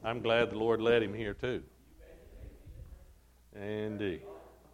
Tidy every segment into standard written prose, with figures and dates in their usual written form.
I'm glad the Lord led him here too. Indeed.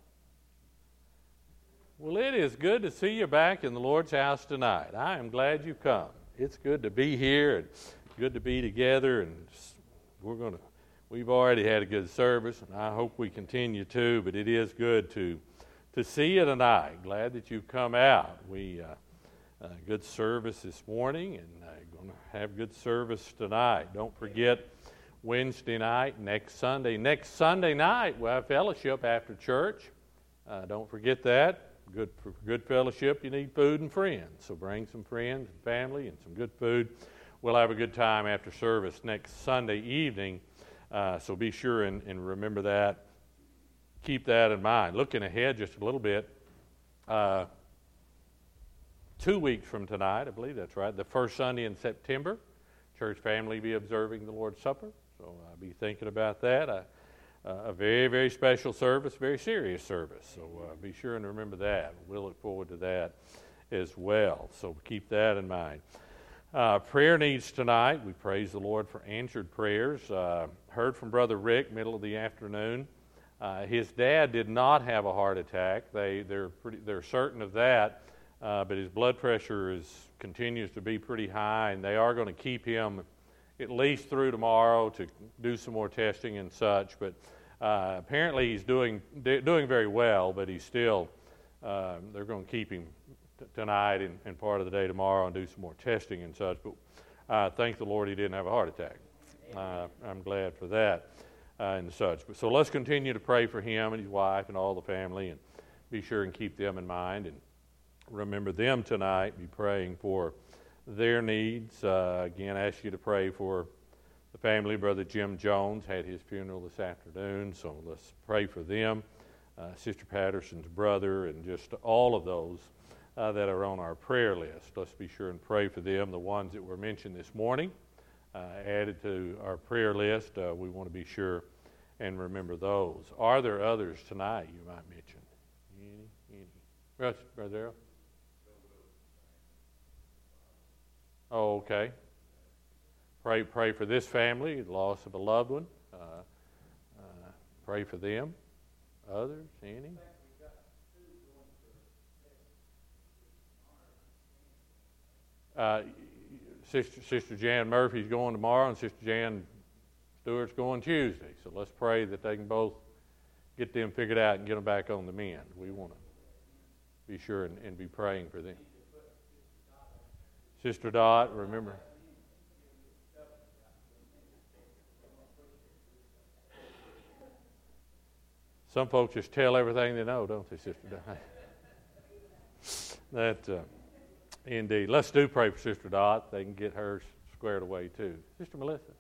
Well, it is good to see you back in the Lord's house tonight. I am glad you've come. It's good to be here and good to be together, and we've already had a good service, and I hope we continue to, but it is good to see you tonight. Glad that you've come out. We good service this morning, and going to have good service tonight. Don't forget Wednesday night, next Sunday. Next Sunday night, we'll have fellowship after church. Don't forget that. For good fellowship, you need food and friends. So bring some friends and family and some good food. We'll have a good time after service next Sunday evening. So be sure and remember that. Keep that in mind. Looking ahead just a little bit, 2 weeks from tonight, I believe that's right, the first Sunday in September, church family be observing the Lord's Supper. So be thinking about that. A very, very special service, very serious service. So be sure and remember that. We'll look forward to that as well. So keep that in mind. Prayer needs tonight. We praise the Lord for answered prayers. Heard from Brother Rick, middle of the afternoon. His dad did not have a heart attack. They're certain of that, but his blood pressure continues to be pretty high, and they are going to keep him at least through tomorrow to do some more testing and such. But apparently he's doing very well, but he's still, they're going to keep him tonight and part of the day tomorrow and do some more testing and such. But thank the Lord he didn't have a heart attack. I'm glad for that and such. But so let's continue to pray for him and his wife and all the family, and be sure and keep them in mind and remember them tonight. Be praying for their needs. Again, I ask you to pray for the family. Brother Jim Jones had his funeral this afternoon, so let's pray for them. Sister Patterson's brother, and just all of those that are on our prayer list. Let's be sure and pray for them. The ones that were mentioned this morning, added to our prayer list, we want to be sure and remember those. Are there others tonight you might mention? Any? Brother Darrell? Oh, okay. Pray for this family, the loss of a loved one. Pray for them. Others? Any? Sister Jan Murphy's going tomorrow, and Sister Jan Stewart's going Tuesday. So let's pray that they can both get them figured out and get them back on the mend. We want to be sure and be praying for them. Sister Dot, remember. Some folks just tell everything they know, don't they, Sister Dot? Indeed. Let's do pray for Sister Dot. They can get hers squared away too. Sister Melissa.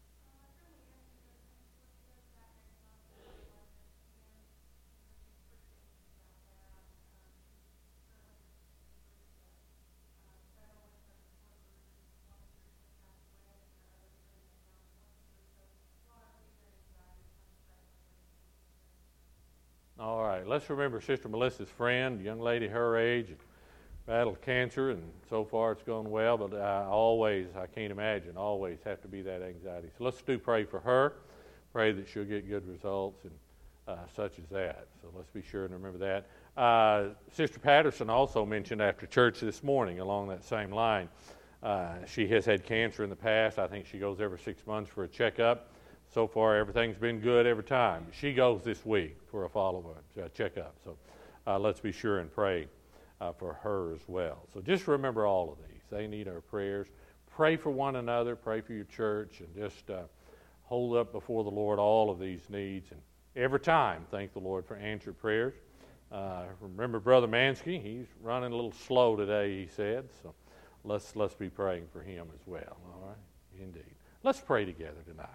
All right, let's remember Sister Melissa's friend, a young lady her age, battled cancer, and so far it's gone well, but I can't imagine, always have to be that anxiety. So let's pray for her, pray that she'll get good results and such as that. So let's be sure and remember that. Sister Patterson also mentioned after church this morning along that same line. She has had cancer in the past. I think she goes every 6 months for a checkup. So far, everything's been good every time. She goes this week for a follow-up, checkup. So let's be sure and pray for her as well. So just remember all of these. They need our prayers. Pray for one another. Pray for your church. And just hold up before the Lord all of these needs. And every time, thank the Lord for answered prayers. Remember Brother Mansky. He's running a little slow today, he said. So let's be praying for him as well. All right? Indeed. Let's pray together tonight.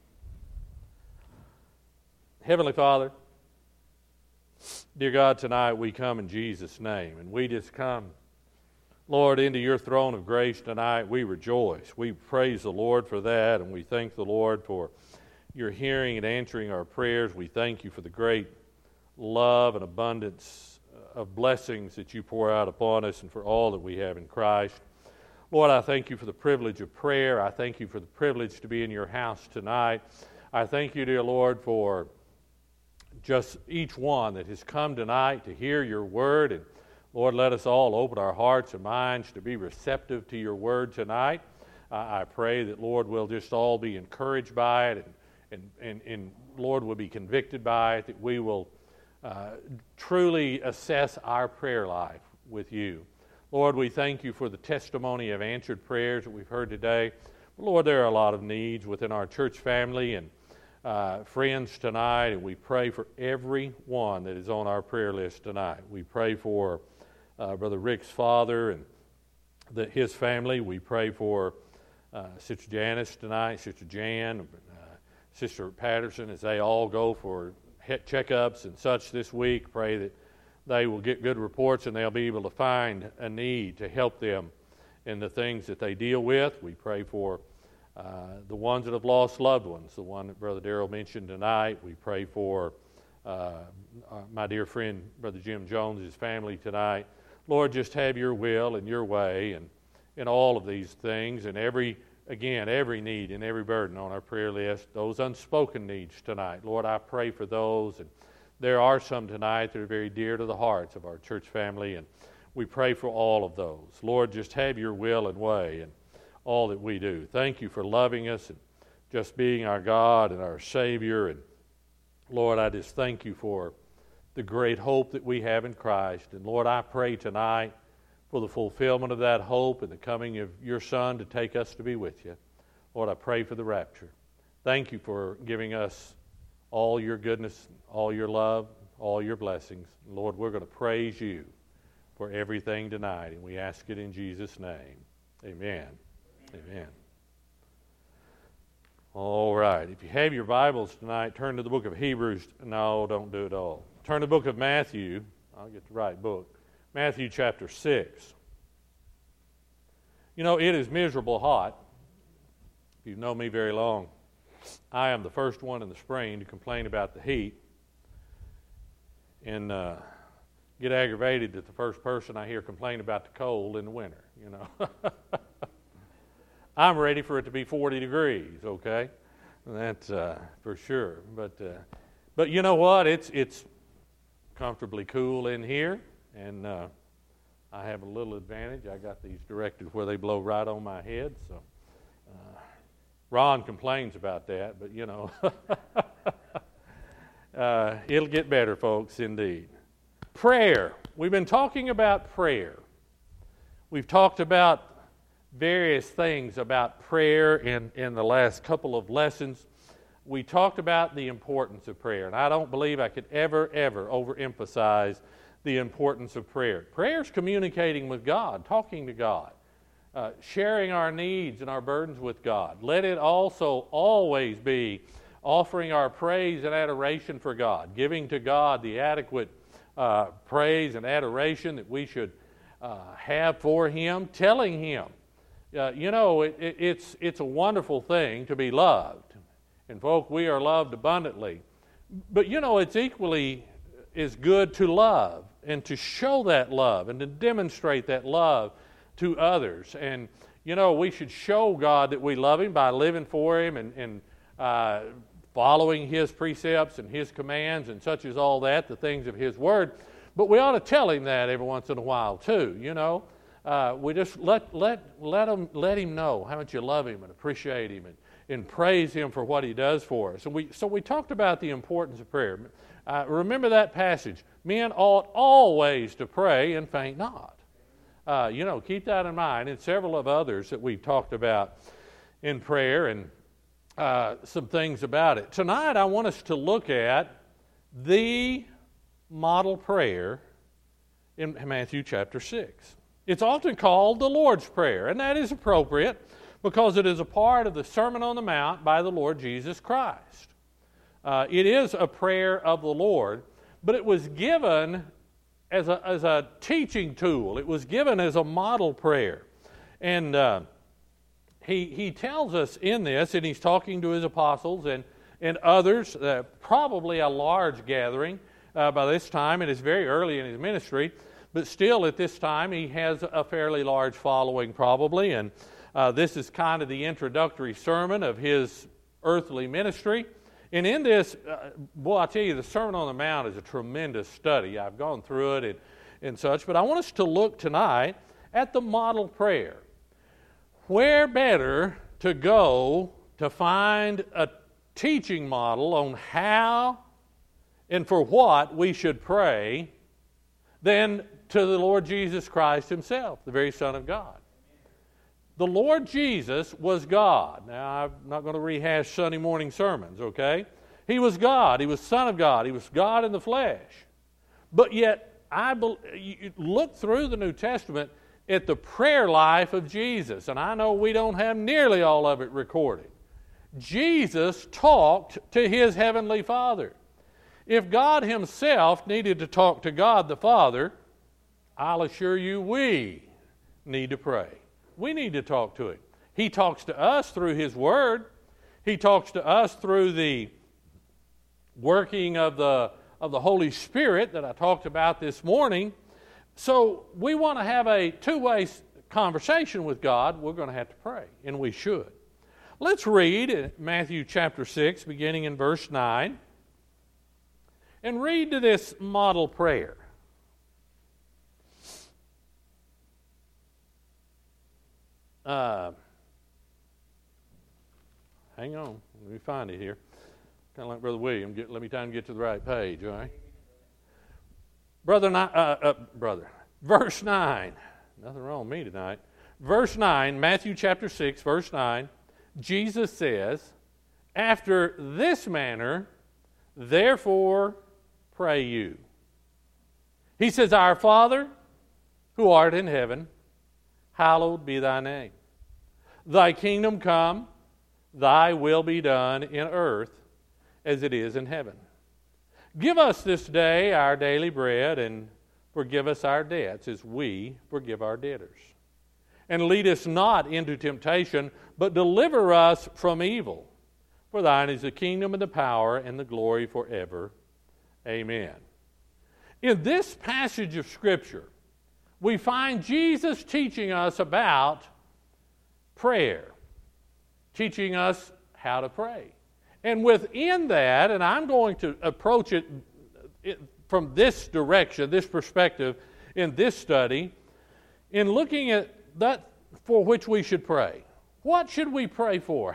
Heavenly Father, dear God, tonight we come in Jesus' name, and we just come, Lord, into your throne of grace tonight. We rejoice. We praise the Lord for that, and we thank the Lord for your hearing and answering our prayers. We thank you for the great love and abundance of blessings that you pour out upon us and for all that we have in Christ. Lord, I thank you for the privilege of prayer. I thank you for the privilege to be in your house tonight. I thank you, dear Lord, for just each one that has come tonight to hear your word. And Lord, let us all open our hearts and minds to be receptive to your word tonight. I pray that, Lord, we'll just all be encouraged by it and Lord, will be convicted by it, that we will truly assess our prayer life with you. Lord, we thank you for the testimony of answered prayers that we've heard today. Lord, there are a lot of needs within our church family and friends tonight, and we pray for every one that is on our prayer list tonight. We pray for Brother Rick's father and his family. We pray for Sister Janice tonight, Sister Jan, Sister Patterson, as they all go for checkups and such this week. Pray that they will get good reports and they'll be able to find a need to help them in the things that they deal with. We pray for the ones that have lost loved ones, the one that Brother Darrell mentioned tonight. We pray for my dear friend, Brother Jim Jones, his family tonight. Lord, just have your will and your way and in all of these things, and every need and every burden on our prayer list, those unspoken needs tonight. Lord, I pray for those, and there are some tonight that are very dear to the hearts of our church family, and we pray for all of those. Lord, just have your will and way in all that we do. Thank you for loving us and just being our God and our Savior. And Lord, I just thank you for the great hope that we have in Christ. And Lord, I pray tonight for the fulfillment of that hope and the coming of your Son to take us to be with you. Lord, I pray for the rapture. Thank you for giving us all your goodness, all your love, all your blessings. Lord, we're going to praise you for everything tonight, and we ask it in Jesus' name. Amen. Amen. All right. If you have your Bibles tonight, turn to the book of Hebrews. No, don't do it all. Turn to the book of Matthew. I'll get the right book. Matthew chapter 6. You know, it is miserable hot. If you know me very long, I am the first one in the spring to complain about the heat and get aggravated that the first person I hear complain about the cold in the winter, you know. I'm ready for it to be 40 degrees, okay? That's for sure. But you know what? It's comfortably cool in here, and I have a little advantage. I got these directed where they blow right on my head, so Ron complains about that, but you know, it'll get better, folks, indeed. Prayer. We've been talking about prayer. We've talked about various things about prayer in the last couple of lessons. We talked about the importance of prayer, and I don't believe I could ever overemphasize the importance of prayer. Prayer is communicating with God, talking to God, sharing our needs and our burdens with God. Let it also always be offering our praise and adoration for God, giving to God the adequate praise and adoration that we should have for Him, telling Him. You know, it's a wonderful thing to be loved. And folk, we are loved abundantly. But you know, it's equally as good to love and to show that love and to demonstrate that love to others. And you know, we should show God that we love Him by living for Him and following His precepts and His commands and such as all that, the things of His Word. But we ought to tell Him that every once in a while too, you know. We just let Him know how much you love Him and appreciate Him and praise Him for what He does for us. And so we talked about the importance of prayer. Remember that passage. Men ought always to pray and faint not. You know, keep that in mind. And several of others that we've talked about in prayer and some things about it. Tonight I want us to look at the model prayer in Matthew chapter 6. It's often called the Lord's Prayer, and that is appropriate because it is a part of the Sermon on the Mount by the Lord Jesus Christ. It is a prayer of the Lord, but it was given as a teaching tool. It was given as a model prayer. And he tells us in this, and he's talking to his apostles and others, probably a large gathering by this time. It is very early in his ministry. but still at this time he has a fairly large following probably, and this is kind of the introductory sermon of his earthly ministry. And in this, I tell you, the Sermon on the Mount is a tremendous study. I've gone through it and such, but I want us to look tonight at the model prayer. Where better to go to find a teaching model on how and for what we should pray than to the Lord Jesus Christ himself, the very Son of God. The Lord Jesus was God. Now, I'm not going to rehash Sunday morning sermons, okay? He was God. He was Son of God. He was God in the flesh. But yet, you look through the New Testament at the prayer life of Jesus, and I know we don't have nearly all of it recorded. Jesus talked to his heavenly Father. If God himself needed to talk to God the Father, I'll assure you we need to pray. We need to talk to him. He talks to us through his word. He talks to us through the working of the Holy Spirit that I talked about this morning. So we want to have a two-way conversation with God. We're going to have to pray, and we should. Let's read Matthew chapter 6, beginning in verse 9, and read to this model prayer. Hang on, let me find it here. Kind of like Brother William. Let me try and get to the right page, all right? Verse 9. Nothing wrong with me tonight. Verse 9, Matthew chapter 6, verse 9, Jesus says, "After this manner, therefore pray you." He says, "Our Father, who art in heaven, hallowed be thy name. Thy kingdom come, thy will be done in earth as it is in heaven. Give us this day our daily bread, and forgive us our debts as we forgive our debtors. And lead us not into temptation, but deliver us from evil. For thine is the kingdom and the power and the glory forever. Amen." In this passage of Scripture, we find Jesus teaching us about prayer, teaching us how to pray. And within that, and I'm going to approach it from this direction, this perspective, in this study, in looking at that for which we should pray. What should we pray for?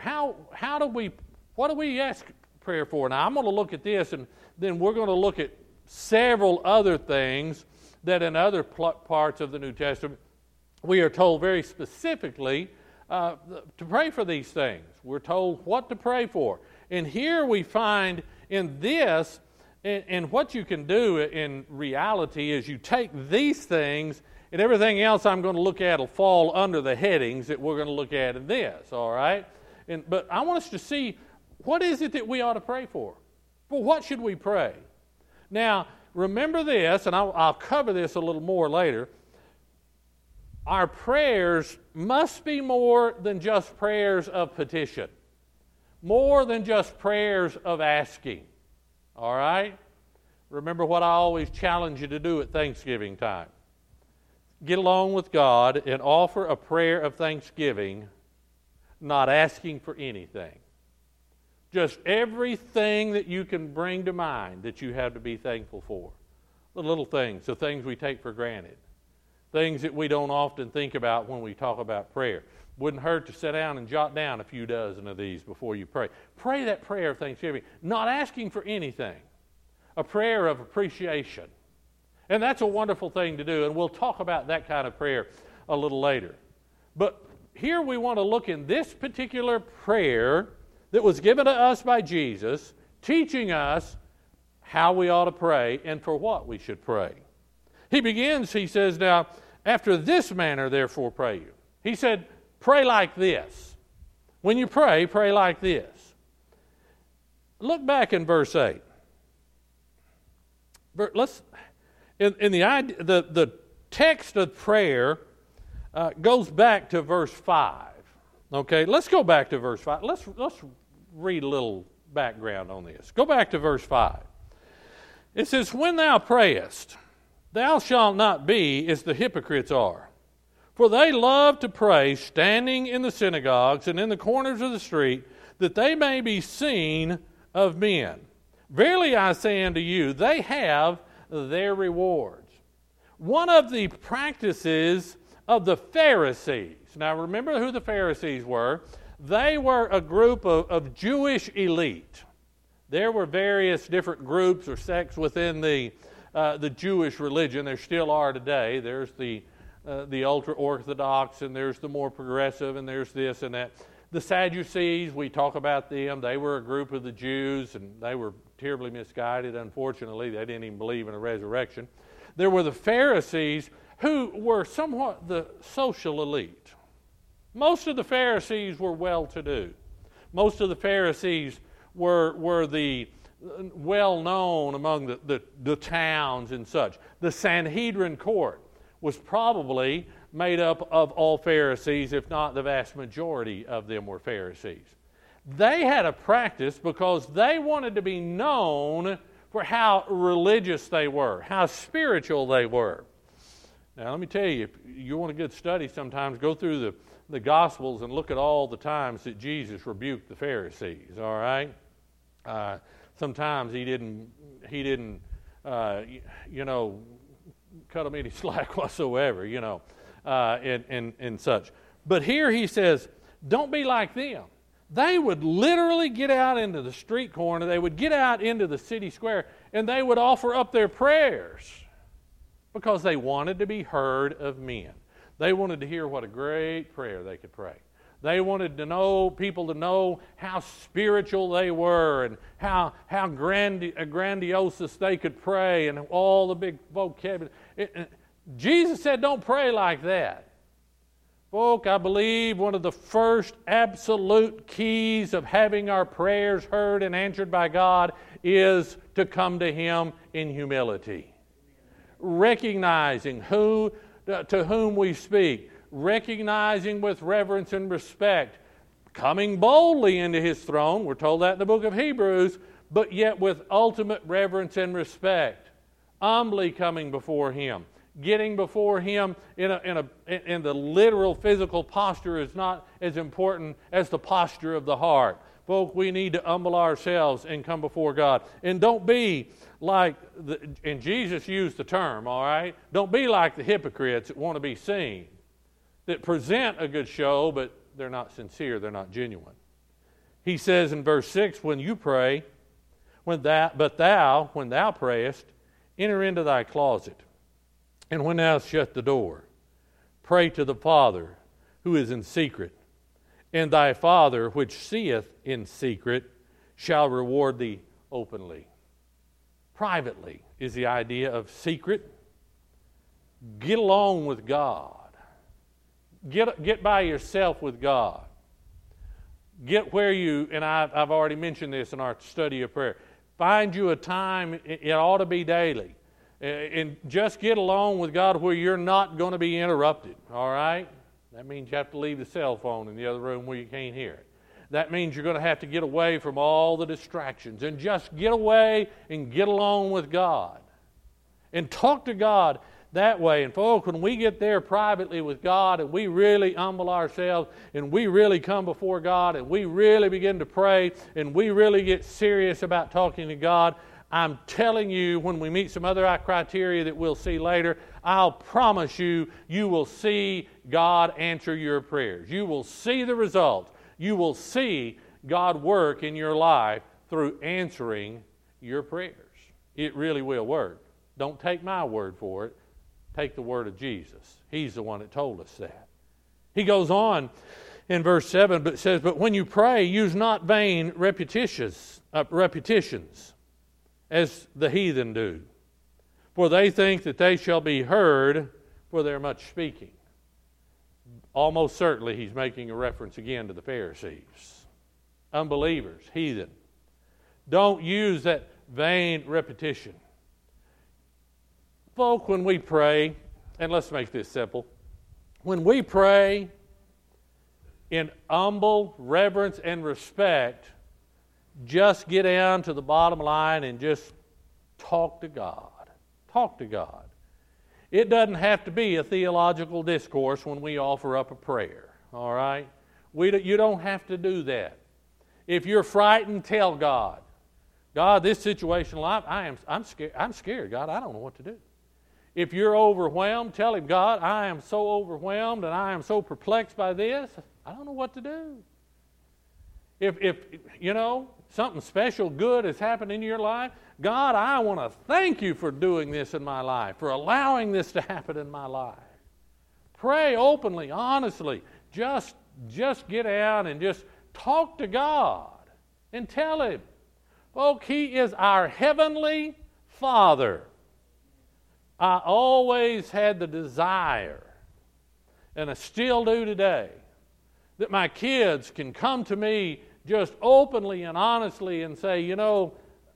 What do we ask prayer for? Now, I'm going to look at this, and then we're going to look at several other things that in other parts of the New Testament we are told very specifically to pray for these things. We're told what to pray for. And here we find in this, and what you can do in reality is you take these things, and everything else I'm going to look at will fall under the headings that we're going to look at in this, all right? But I want us to see, what is it that we ought to pray for? For what should we pray? Now, remember this, and I'll cover this a little more later. Our prayers must be more than just prayers of petition, more than just prayers of asking. All right? Remember what I always challenge you to do at Thanksgiving time. Get along with God and offer a prayer of thanksgiving, not asking for anything. Just everything that you can bring to mind that you have to be thankful for. The little things, the things we take for granted. Things that we don't often think about when we talk about prayer. Wouldn't hurt to sit down and jot down a few dozen of these before you pray. Pray that prayer of thanksgiving, not asking for anything. A prayer of appreciation. And that's a wonderful thing to do, and we'll talk about that kind of prayer a little later. But here we want to look in this particular prayer that was given to us by Jesus, teaching us how we ought to pray and for what we should pray. He says, "Now, after this manner, therefore, pray you." He said, pray like this. When you pray, pray like this. Look back in verse 8. The text of prayer goes back to verse 5. Okay, let's go back to verse 5. Let's read a little background on this. Go back to verse 5. It says, "When thou prayest, Thou shalt not be as the hypocrites are. For they love to pray, standing in the synagogues and in the corners of the street, that they may be seen of men. Verily I say unto you, they have their rewards. One of the practices of the Pharisees. Now remember who the Pharisees were. They were a group of Jewish elite. There were various different groups or sects within the Jewish religion. There still are today. There's the ultra-Orthodox, and there's the more progressive, and there's this and that. The Sadducees, we talk about them. They were a group of the Jews, and they were terribly misguided. Unfortunately, they didn't even believe in a resurrection. There were the Pharisees, who were somewhat the social elite. Most of the Pharisees were well-to-do. Most of the Pharisees were the well-known among the towns and such. The Sanhedrin court was probably made up of all Pharisees, if not the vast majority of them were Pharisees. They had a practice because they wanted to be known for how religious they were, how spiritual they were. Now, let me tell you, if you want a good study sometimes, go through the Gospels and look at all the times that Jesus rebuked the Pharisees, all right? Sometimes he didn't cut them any slack whatsoever, and such. But here he says, don't be like them. They would literally get out into the street corner, they would get out into the city square, and they would offer up their prayers because they wanted to be heard of men. They wanted to hear what a great prayer they could pray. They wanted people to know how spiritual they were and how grandiose they could pray and all the big vocabulary. Jesus said, don't pray like that. Folk, I believe one of the first absolute keys of having our prayers heard and answered by God is to come to Him in humility. Recognizing to whom we speak. Recognizing with reverence and respect. Coming boldly into His throne. We're told that in the book of Hebrews. But yet with ultimate reverence and respect. Humbly coming before Him. Getting before Him in the literal physical posture is not as important as the posture of the heart. Folk, we need to humble ourselves and come before God. And don't be like, and Jesus used the term, all right? Don't be like the hypocrites that want to be seen, that present a good show, but they're not sincere, they're not genuine. He says in verse 6, when you pray, when thou prayest, enter into thy closet. And when thou shut the door, pray to the Father who is in secret, and thy Father which seeth in secret shall reward thee openly. Privately is the idea of secret. Get along with God. Get by yourself with God. Get where you, and I've already mentioned this in our study of prayer, find you a time, it ought to be daily. And just get along with God where you're not going to be interrupted, all right? That means you have to leave the cell phone in the other room where you can't hear it. That means you're going to have to get away from all the distractions and just get away and get along with God. And talk to God that way. And folks, when we get there privately with God and we really humble ourselves and we really come before God and we really begin to pray and we really get serious about talking to God, I'm telling you, when we meet some other criteria that we'll see later, I'll promise you, you will see God answer your prayers. You will see the result. You will see God work in your life through answering your prayers. It really will work. Don't take my word for it. Take the word of Jesus. He's the one that told us that. He goes on in verse 7, but says, but when you pray, use not vain repetitions, as the heathen do. For they think that they shall be heard for their much speaking. Almost certainly he's making a reference again to the Pharisees. Unbelievers, heathen. Don't use that vain repetition. Folk, when we pray, and let's make this simple. When we pray in humble reverence and respect, just get down to the bottom line and just talk to God. Talk to God. It doesn't have to be a theological discourse when we offer up a prayer, all right? You don't have to do that. If you're frightened, tell God, God, this situation in life, I'm scared. I'm scared, God. I don't know what to do. If you're overwhelmed, tell Him, God, I am so overwhelmed and I am so perplexed by this, I don't know what to do. If you know, something special, good has happened in your life, God, I want to thank You for doing this in my life, for allowing this to happen in my life. Pray openly, honestly. Just get out and just talk to God and tell Him. Folks, He is our Heavenly Father. I always had the desire, and I still do today, that my kids can come to me just openly and honestly and say, you know,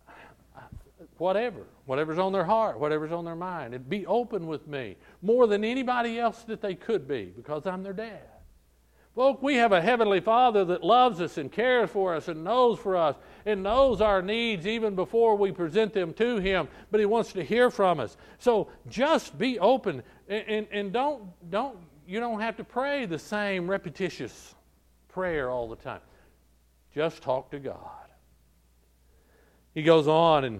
whatever's on their heart, whatever's on their mind, and be open with me more than anybody else that they could be, because I'm their dad. Folks, we have a Heavenly Father that loves us and cares for us and knows for us and knows our needs even before we present them to Him, but He wants to hear from us. So just be open and you don't have to pray the same repetitious prayer all the time. Just talk to God. He goes on in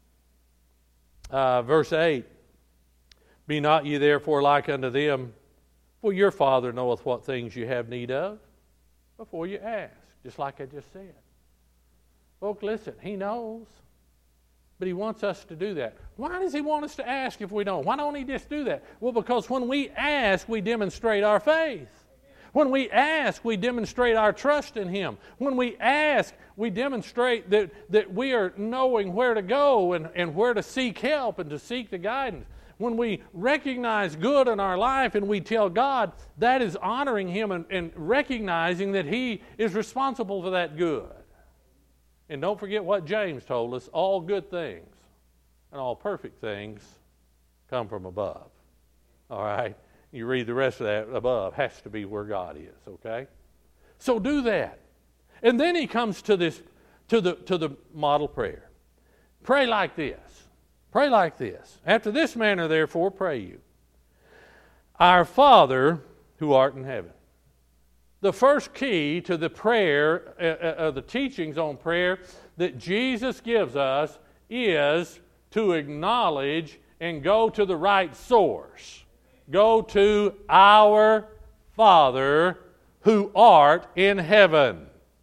verse 8, Be not ye therefore like unto them, for your Father knoweth what things you have need of before you ask, just like I just said. Folks, listen, He knows, but He wants us to do that. Why does He want us to ask if we don't? Why don't He just do that? Well, because when we ask, we demonstrate our faith. When we ask, we demonstrate our trust in Him. When we ask, we demonstrate that we are knowing where to go and where to seek help and to seek the guidance. When we recognize good in our life and we tell God, that is honoring Him and recognizing that He is responsible for that good. And don't forget what James told us, all good things and all perfect things come from above. All right? You read the rest of that, above has to be where God is, okay? So do that. And then he comes to this, to the model prayer. Pray like this. Pray like this. After this manner, therefore, pray you. Our Father who art in heaven. The first key to the prayer, the teachings on prayer that Jesus gives us is to acknowledge and go to the right source. Go to our Father who art in heaven.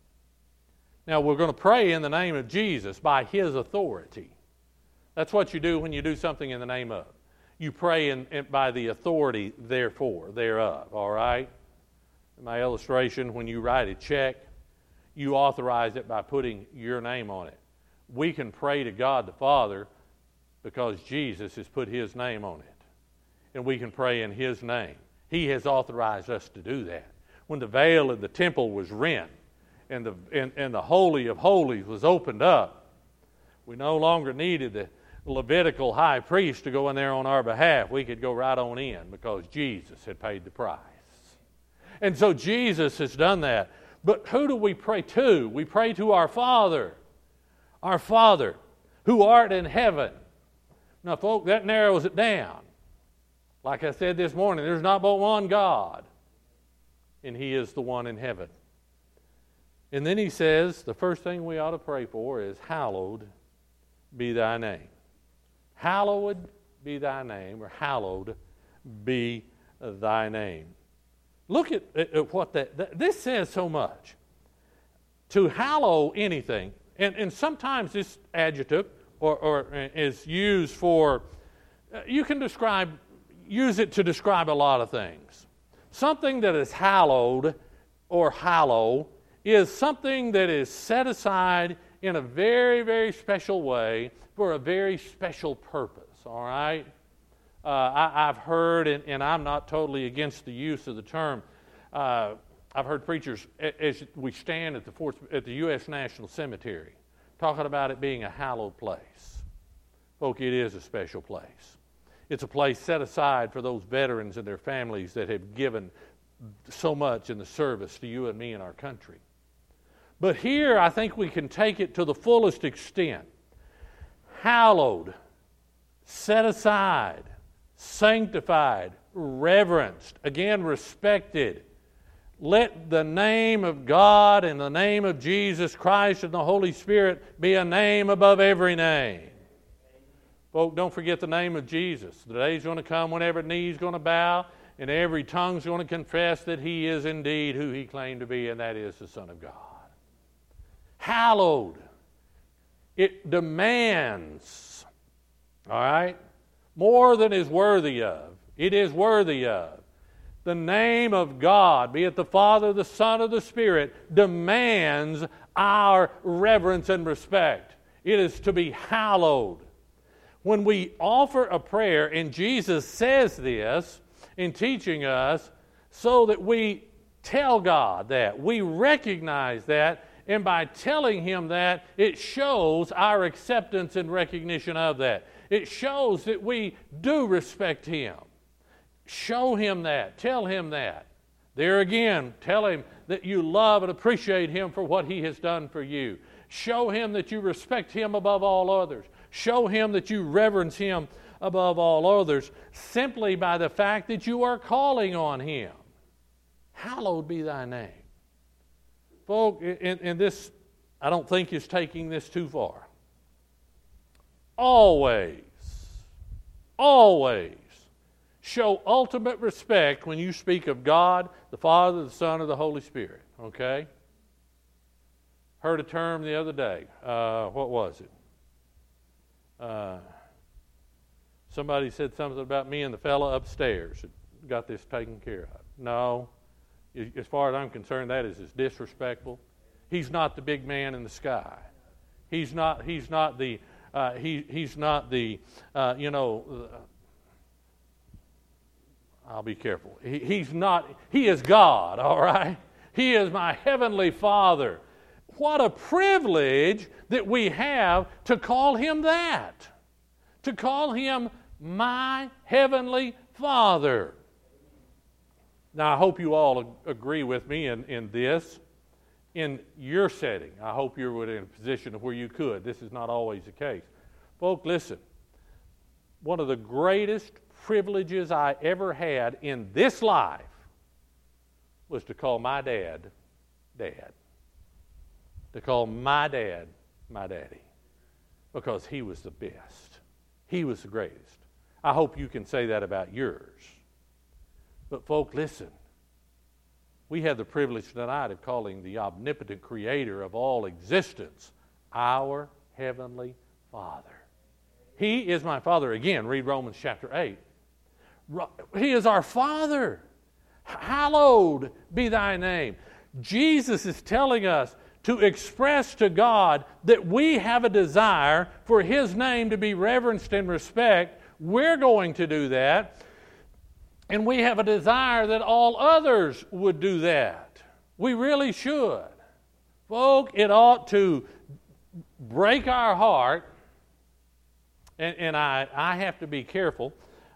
Now we're going to pray in the name of Jesus by His authority. That's what you do when you do something in the name of. You pray by the authority thereof, all right? In my illustration, when you write a check, you authorize it by putting your name on it. We can pray to God the Father because Jesus has put His name on it. And we can pray in His name. He has authorized us to do that. When the veil of the temple was rent and the Holy of Holies was opened up, we no longer needed the Levitical high priest to go in there on our behalf. We could go right on in because Jesus had paid the price. And so Jesus has done that. But who do we pray to? We pray to our Father who art in heaven. Now, folks, that narrows it down. Like I said this morning, there's not but one God, and He is the one in heaven. And then he says, the first thing we ought to pray for is, hallowed be Thy name. Hallowed be Thy name, or hallowed be Thy name. Look at what this says so much. To hallow anything, and sometimes this adjective or is used for, you can use it to describe a lot of things. Something that is hallowed or hallow is something that is set aside in a very, very special way for a very special purpose, all right? I've heard, and I'm not totally against the use of the term, I've heard preachers, as we stand at the U.S. National Cemetery, talking about it being a hallowed place. Folks, it is a special place. It's a place set aside for those veterans and their families that have given so much in the service to you and me and our country. But here, I think we can take it to the fullest extent. Hallowed, set aside, sanctified, reverenced, again, respected. Let the name of God and the name of Jesus Christ and the Holy Spirit be a name above every name. Folks, don't forget the name of Jesus. The day's going to come when every knee's going to bow and every tongue's going to confess that He is indeed who He claimed to be, and that is the Son of God. Hallowed. It demands, all right, more than is worthy of. It is worthy of. The name of God, be it the Father, the Son, or the Spirit, demands our reverence and respect. It is to be hallowed. When we offer a prayer, and Jesus says this in teaching us, so that we tell God that, we recognize that, and by telling Him that, it shows our acceptance and recognition of that. It shows that we do respect Him. Show Him that. Tell Him that. There again, tell Him that you love and appreciate Him for what He has done for you. Show Him that you respect Him above all others. Show Him that you reverence Him above all others simply by the fact that you are calling on Him. Hallowed be Thy name. Folks, and this, I don't think is taking this too far. Always show ultimate respect when you speak of God, the Father, the Son, or the Holy Spirit. Okay? Heard a term the other day. What was it? Somebody said something about me and the fellow upstairs that got this taken care of. No. As far as I'm concerned, that is disrespectful. He's not the big man in the sky. He's not the I'll be careful. He's not, He is God, all right? He is my heavenly Father. What a privilege that we have to call Him that. To call Him my heavenly Father. Now, I hope you all agree with me in this. In your setting, I hope you were in a position where you could. This is not always the case. Folks, listen. One of the greatest privileges I ever had in this life was to call my dad, Dad. To call my dad, my daddy. Because he was the best. He was the greatest. I hope you can say that about yours. But folks, listen. We have the privilege tonight of calling the omnipotent Creator of all existence our Heavenly Father. He is my Father. Again, read Romans chapter 8. He is our Father. Hallowed be Thy name. Jesus is telling us to express to God that we have a desire for His name to be reverenced and respected. We're going to do that. And we have a desire that all others would do that. We really should. Folks, it ought to break our heart, and I have to be careful.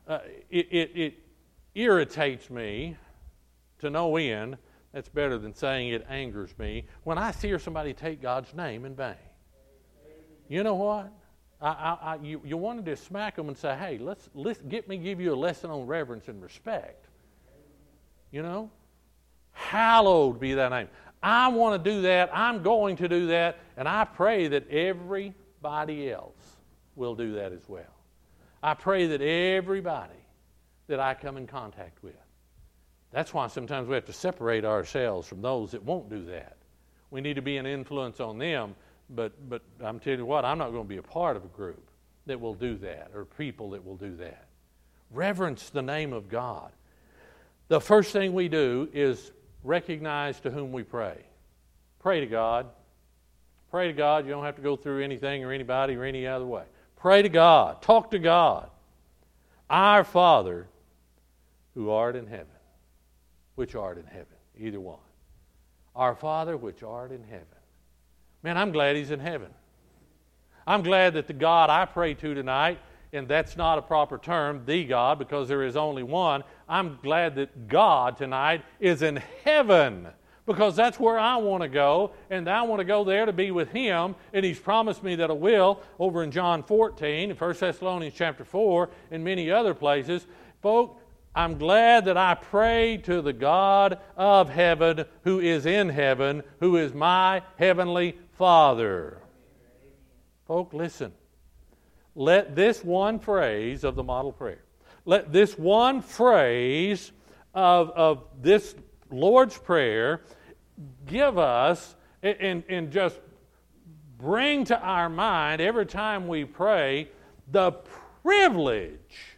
It irritates me to no end. That's better than saying it angers me. When I hear somebody take God's name in vain. You know what? You wanted to smack them and say, hey, let's give you a lesson on reverence and respect. You know? Hallowed be Thy name. I want to do that. I'm going to do that. And I pray that everybody else will do that as well. I pray that everybody that I come in contact with. That's why sometimes we have to separate ourselves from those that won't do that. We need to be an influence on them. But I'm telling you what, I'm not going to be a part of a group that will do that or people that will do that. Reverence the name of God. The first thing we do is recognize to whom we pray. Pray to God. Pray to God. You don't have to go through anything or anybody or any other way. Pray to God. Talk to God. Our Father who art in heaven. Which art in heaven. Either one. Our Father which art in heaven. Man, I'm glad He's in heaven. I'm glad that the God I pray to tonight, and that's not a proper term, the God, because there is only one. I'm glad that God tonight is in heaven because that's where I want to go, and I want to go there to be with Him, and He's promised me that I will over in John 14, 1 Thessalonians chapter 4, and many other places. Folks, I'm glad that I pray to the God of heaven who is in heaven, who is my heavenly Father. Folks, listen. Let this one phrase of the model prayer, let this one phrase of this Lord's Prayer give us and just bring to our mind every time we pray the privilege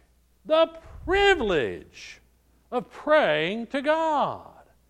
of praying to God.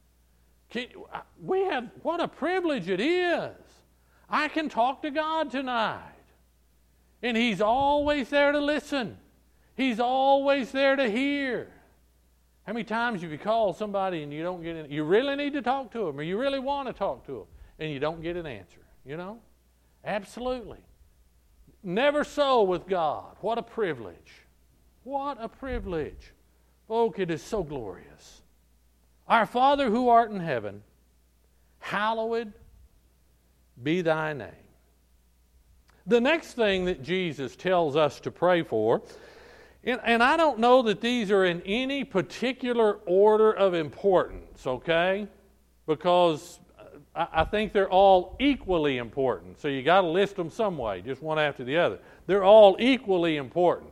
What a privilege it is. I can talk to God tonight. And He's always there to listen. He's always there to hear. How many times have you called somebody and you don't get you really need to talk to them, or you really want to talk to them, and you don't get an answer, you know? Absolutely. Never so with God. What a privilege. What a privilege. Folk, it is so glorious. Our Father who art in heaven, hallowed be thy name. The next thing that Jesus tells us to pray for, and I don't know that these are in any particular order of importance, okay? Because I think they're all equally important. So you got to list them some way, just one after the other. They're all equally important.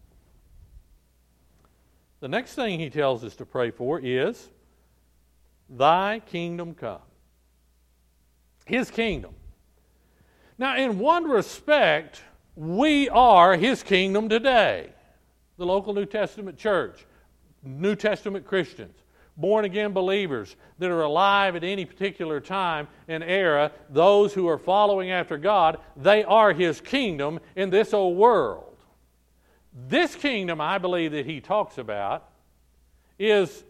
The next thing He tells us to pray for is, thy kingdom come. His kingdom. Now, in one respect, we are His kingdom today. The local New Testament church, New Testament Christians, born-again believers that are alive at any particular time and era, those who are following after God, they are His kingdom in this old world. This kingdom, I believe, that He talks about is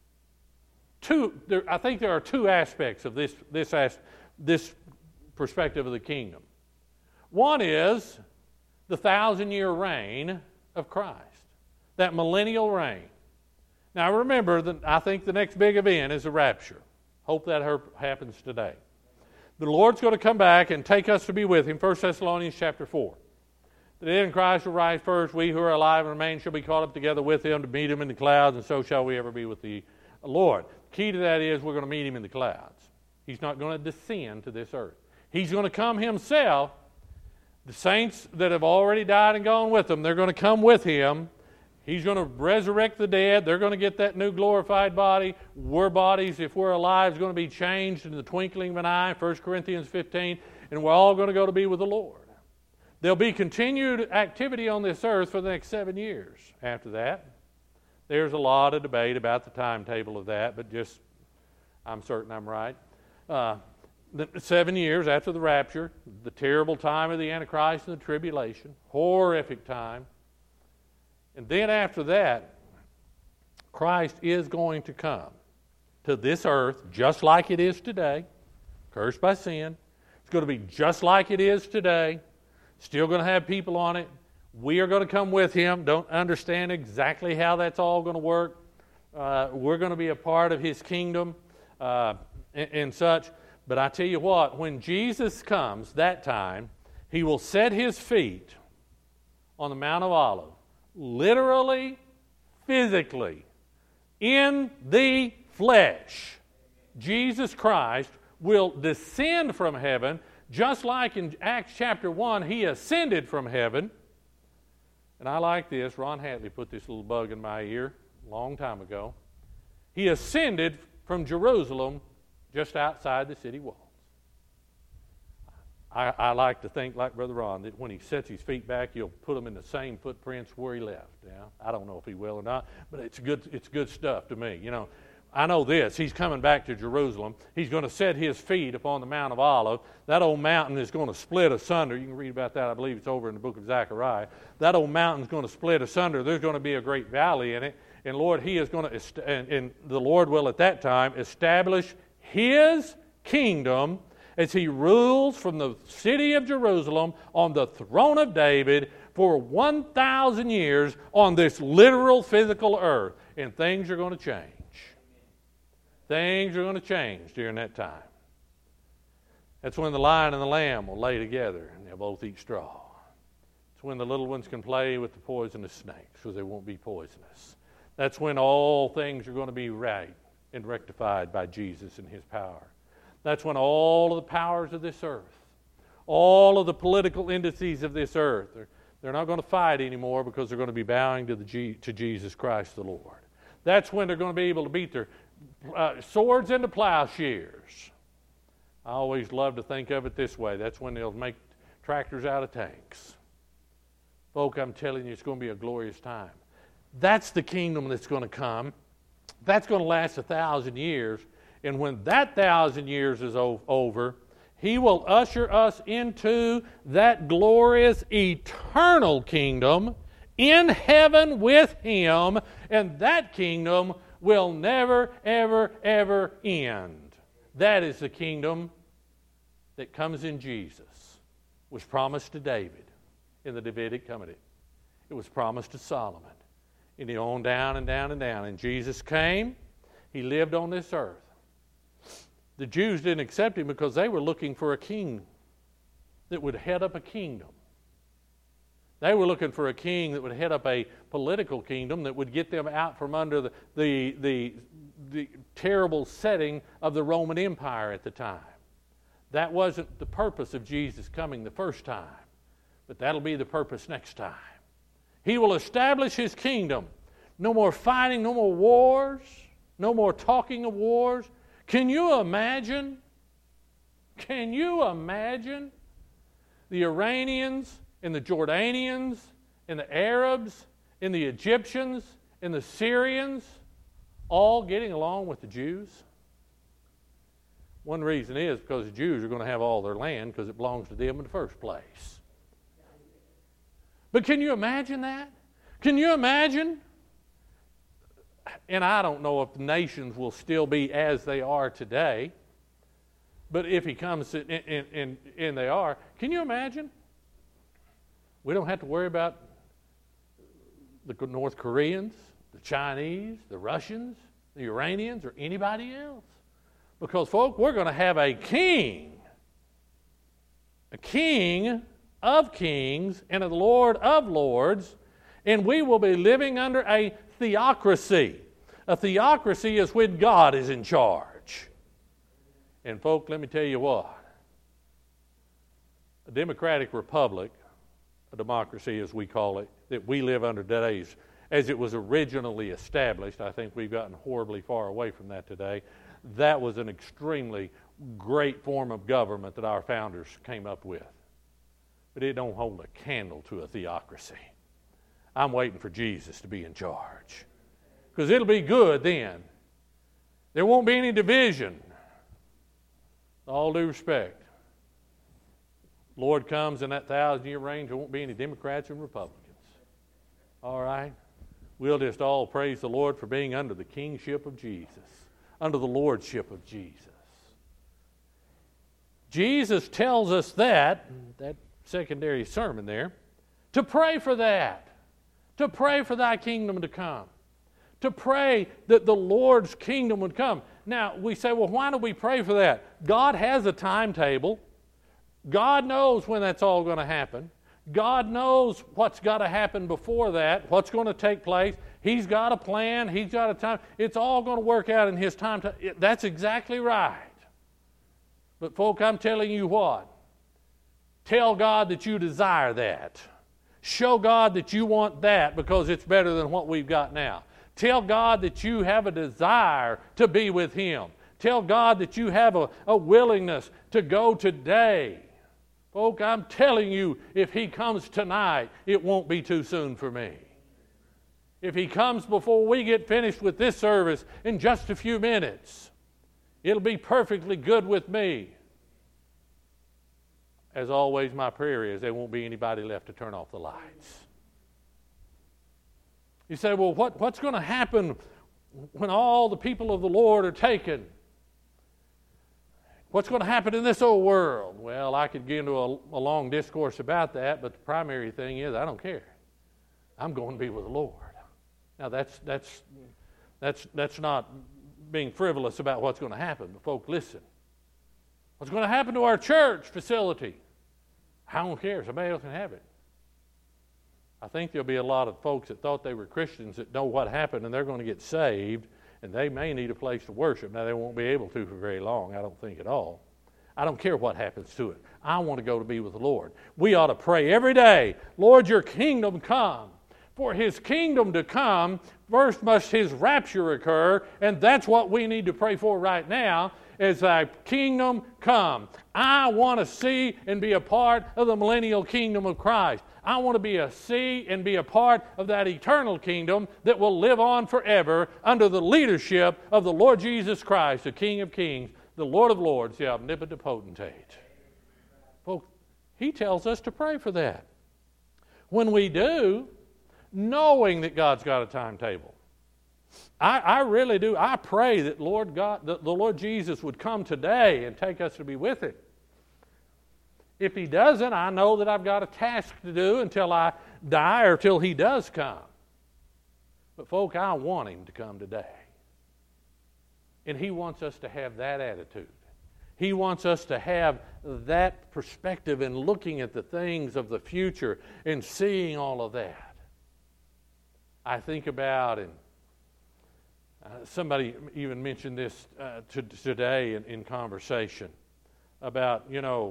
I think there are two aspects of this perspective of the kingdom. One is the 1,000-year reign of Christ, that millennial reign. Now remember, I think the next big event is the rapture. Hope that happens today. The Lord's going to come back and take us to be with Him, 1 Thessalonians chapter 4. The dead in Christ will rise first. We who are alive and remain shall be caught up together with Him to meet Him in the clouds, and so shall we ever be with the Lord. Key to that is we're going to meet Him in the clouds. He's not going to descend to this earth. He's going to come Himself. The saints that have already died and gone with Him, they're going to come with Him. He's going to resurrect the dead. They're going to get that new glorified body. Our bodies, if we're alive, is going to be changed in the twinkling of an eye, 1 Corinthians 15, and we're all going to go to be with the Lord. There'll be continued activity on this earth for the next 7 years after that. There's a lot of debate about the timetable of that, but just, I'm certain I'm right. 7 years after the rapture, the terrible time of the Antichrist and the tribulation, horrific time. And then after that, Christ is going to come to this earth just like it is today, cursed by sin. It's going to be just like it is today, still going to have people on it. We are going to come with Him. Don't understand exactly how that's all going to work. We're going to be a part of His kingdom and such. But I tell you what, when Jesus comes that time, He will set His feet on the Mount of Olives, literally, physically, in the flesh. Jesus Christ will descend from heaven, just like in Acts chapter 1, He ascended from heaven. And I like this. Ron Hatley put this little bug in my ear a long time ago. He ascended from Jerusalem just outside the city walls. I like to think, like Brother Ron, that when he sets his feet back, he'll put them in the same footprints where he left. Yeah, I don't know if he will or not, but it's good stuff to me. You know, I know this. He's coming back to Jerusalem. He's going to set His feet upon the Mount of Olives. That old mountain is going to split asunder. You can read about that. I believe it's over in the book of Zechariah. That old mountain is going to split asunder. There's going to be a great valley in it. And Lord, He is going to, and the Lord will at that time establish His kingdom as He rules from the city of Jerusalem on the throne of David for 1,000 years on this literal physical earth. And things are going to change. Things are going to change during that time. That's when the lion and the lamb will lay together and they'll both eat straw. It's when the little ones can play with the poisonous snakes because they won't be poisonous. That's when all things are going to be right and rectified by Jesus and His power. That's when all of the powers of this earth, all of the political indices of this earth, they're not going to fight anymore because they're going to be bowing to Jesus Christ the Lord. That's when they're going to be able to beat their swords into plowshares. I always love to think of it this way. That's when they'll make tractors out of tanks. Folk, I'm telling you, it's going to be a glorious time. That's the kingdom that's going to come. That's going to last 1,000 years. And when that 1,000 years is over, He will usher us into that glorious eternal kingdom in heaven with Him, and that kingdom will never, ever, ever end. That is the kingdom that comes in Jesus. It was promised to David in the Davidic covenant. It was promised to Solomon. And he on down and down and down. And Jesus came. He lived on this earth. The Jews didn't accept Him because they were looking for a king that would head up a kingdom. They were looking for a king that would head up a political kingdom that would get them out from under the terrible setting of the Roman Empire at the time. That wasn't the purpose of Jesus coming the first time, but that'll be the purpose next time. He will establish His kingdom. No more fighting, no more wars, no more talking of wars. Can you imagine? Can you imagine the Iranians and the Jordanians and the Arabs and the Egyptians and the Syrians all getting along with the Jews? One reason is because the Jews are going to have all their land because it belongs to them in the first place. But can you imagine that? Can you imagine? And I don't know if the nations will still be as they are today, but if He comes and they are, can you imagine? We don't have to worry about the North Koreans, the Chinese, the Russians, the Iranians, or anybody else. Because, folk, we're going to have a king of kings and a Lord of lords, and we will be living under a theocracy. A theocracy is when God is in charge. And, folk, let me tell you what. A democratic republic, a democracy as we call it, that we live under today, as it was originally established, I think we've gotten horribly far away from that today. That was an extremely great form of government that our founders came up with. But it don't hold a candle to a theocracy. I'm waiting for Jesus to be in charge. Because it'll be good then. There won't be any division. All due respect. Lord comes in that 1,000-year range, there won't be any Democrats and Republicans. All right? We'll just all praise the Lord for being under the kingship of Jesus, under the lordship of Jesus. Jesus tells us that secondary sermon there, to pray for that, to pray for thy kingdom to come, to pray that the Lord's kingdom would come. Now, we say, well, why do we pray for that? God has a timetable. God knows when that's all going to happen. God knows what's got to happen before that, what's going to take place. He's got a plan. He's got a time. It's all going to work out in His time. That's exactly right. But, folk, I'm telling you what. Tell God that you desire that. Show God that you want that because it's better than what we've got now. Tell God that you have a desire to be with Him. Tell God that you have a willingness to go today. Folk, I'm telling you, if He comes tonight, it won't be too soon for me. If He comes before we get finished with this service in just a few minutes, it'll be perfectly good with me. As always, my prayer is there won't be anybody left to turn off the lights. You say, well, what's going to happen when all the people of the Lord are taken? What's going to happen in this old world? Well, I could get into a long discourse about that, but the primary thing is I don't care. I'm going to be with the Lord. Now, that's not being frivolous about what's going to happen, but folk, listen. What's going to happen to our church facility? I don't care. Somebody else can have it. I think there'll be a lot of folks that thought they were Christians that know what happened, and they're going to get saved, and they may need a place to worship. Now, they won't be able to for very long, I don't think at all. I don't care what happens to it. I want to go to be with the Lord. We ought to pray every day, Lord, your kingdom come. For his kingdom to come, first must his rapture occur, and that's what we need to pray for right now, is thy kingdom come. I want to see and be a part of the millennial kingdom of Christ. I want to see and be a part of that eternal kingdom that will live on forever under the leadership of the Lord Jesus Christ, the King of kings, the Lord of lords, the omnipotent potentate. Folks, he tells us to pray for that. When we do, knowing that God's got a timetable. I really do. I pray that the Lord Jesus would come today and take us to be with him. If he doesn't, I know that I've got a task to do until I die or till he does come. But folk, I want him to come today. And he wants us to have that attitude. He wants us to have that perspective in looking at the things of the future and seeing all of that. I think about, and somebody even mentioned this today in conversation about,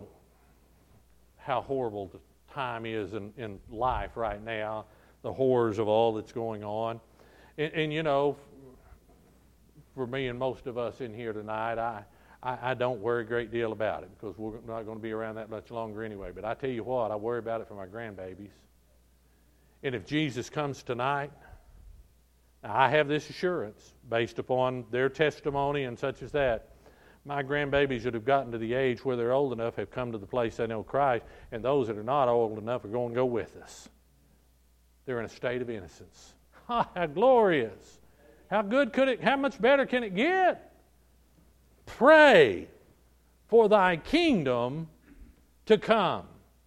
how horrible the time is in life right now, the horrors of all that's going on. And for me and most of us in here tonight, I don't worry a great deal about it because we're not going to be around that much longer anyway. But I tell you what, I worry about it for my grandbabies. And if Jesus comes tonight, I have this assurance based upon their testimony and such as that. My grandbabies that have gotten to the age where they're old enough have come to the place they know Christ, and those that are not old enough are going to go with us. They're in a state of innocence. How glorious! How good how much better can it get? Pray for thy kingdom to come.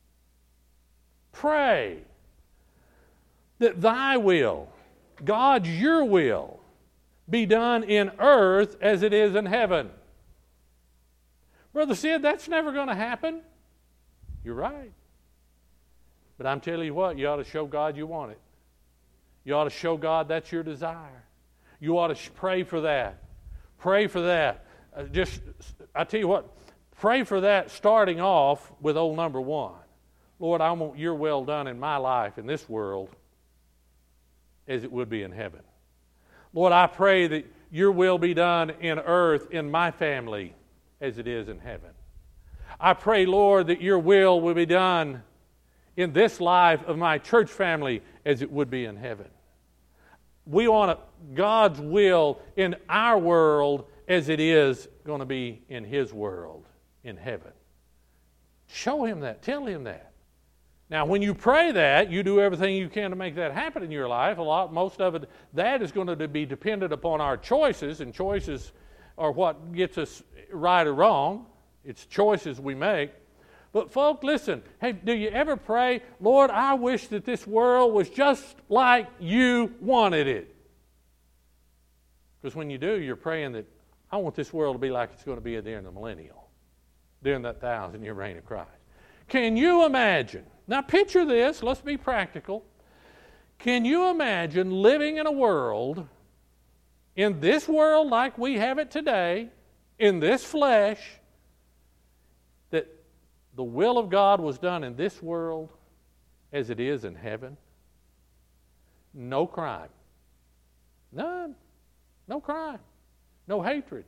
Pray that thy will, God's your will, be done in earth as it is in heaven. Brother Sid, that's never going to happen. You're right. But I'm telling you what, you ought to show God you want it. You ought to show God that's your desire. You ought to pray for that. Pray for that. I tell you what, pray for that starting off with old number one. Lord, I want your will done in my life in this world as it would be in heaven. Lord, I pray that your will be done in earth in my family as it is in heaven. I pray, Lord, that your will be done in this life of my church family as it would be in heaven. We want God's will in our world as it is going to be in his world in heaven. Show him that. Tell him that. Now, when you pray that, you do everything you can to make that happen in your life. Most of it, that is going to be dependent upon our choices, and choices are what gets us right or wrong. It's choices we make. But folk, listen, hey, do you ever pray, Lord, I wish that this world was just like you wanted it? Because when you do, you're praying that I want this world to be like it's going to be during the millennial, during that 1,000-year reign of Christ. Can you imagine? Now picture this, let's be practical. Can you imagine living in a world, in this world like we have it today, in this flesh, that the will of God was done in this world as it is in heaven? No crime. None. No crime. No hatred.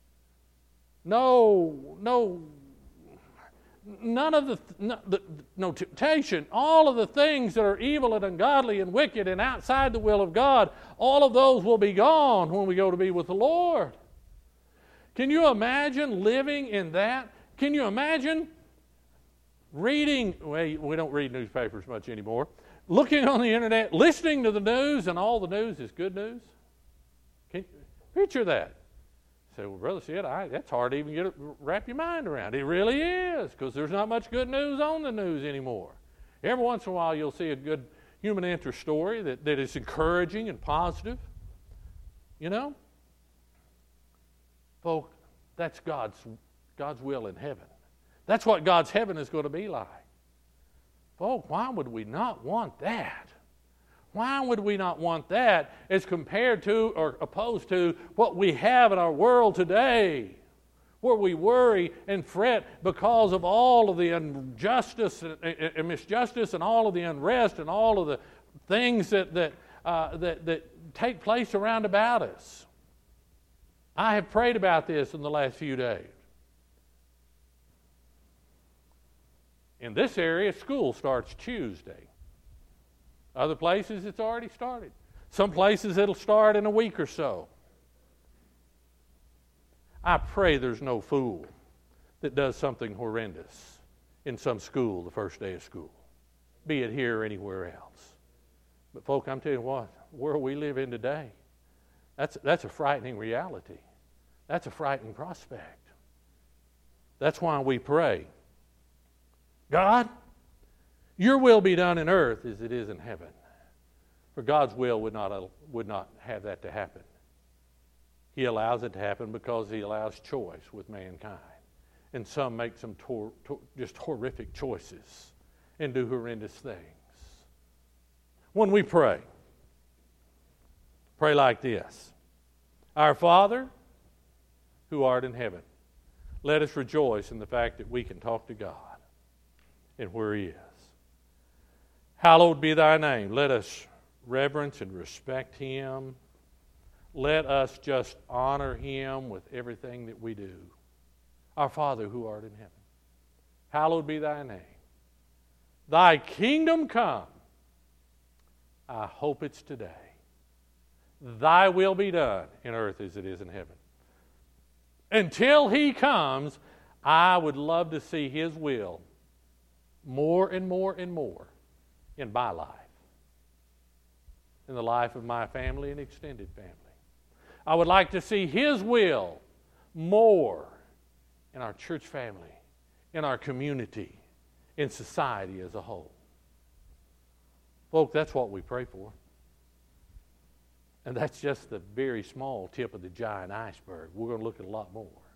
None of no temptation. All of the things that are evil and ungodly and wicked and outside the will of God, all of those will be gone when we go to be with the Lord. Can you imagine living in that? Can you imagine reading, well, we don't read newspapers much anymore, looking on the internet, listening to the news, and all the news is good news? Can you picture that? Say, well, Brother Sid, that's hard to even wrap your mind around. It really is, because there's not much good news on the news anymore. Every once in a while you'll see a good human interest story that is encouraging and positive. You know? Folks, that's God's will in heaven. That's what God's heaven is going to be like. Folks, why would we not want that? Why would we not want that as compared to or opposed to what we have in our world today, where we worry and fret because of all of the injustice and misjustice and all of the unrest and all of the things that take place around about us? I have prayed about this in the last few days. In this area, school starts Tuesday. Other places, it's already started. Some places, it'll start in a week or so. I pray there's no fool that does something horrendous in some school the first day of school, be it here or anywhere else. But, folk, I'm telling you what, where we live in today, that's a frightening reality. That's a frightening prospect. That's why we pray, God, your will be done in earth as it is in heaven. For God's will would not have that to happen. He allows it to happen because He allows choice with mankind. And some make some just horrific choices and do horrendous things. When we pray like this. Our Father, who art in heaven, let us rejoice in the fact that we can talk to God and where He is. Hallowed be thy name. Let us reverence and respect Him. Let us just honor Him with everything that we do. Our Father who art in heaven, hallowed be thy name. Thy kingdom come. I hope it's today. Thy will be done in earth as it is in heaven. Until He comes, I would love to see His will more and more and more in my life, in the life of my family and extended family. I would like to see His will more in our church family, in our community, in society as a whole. Folks, that's what we pray for. And that's just the very small tip of the giant iceberg. We're going to look at a lot more.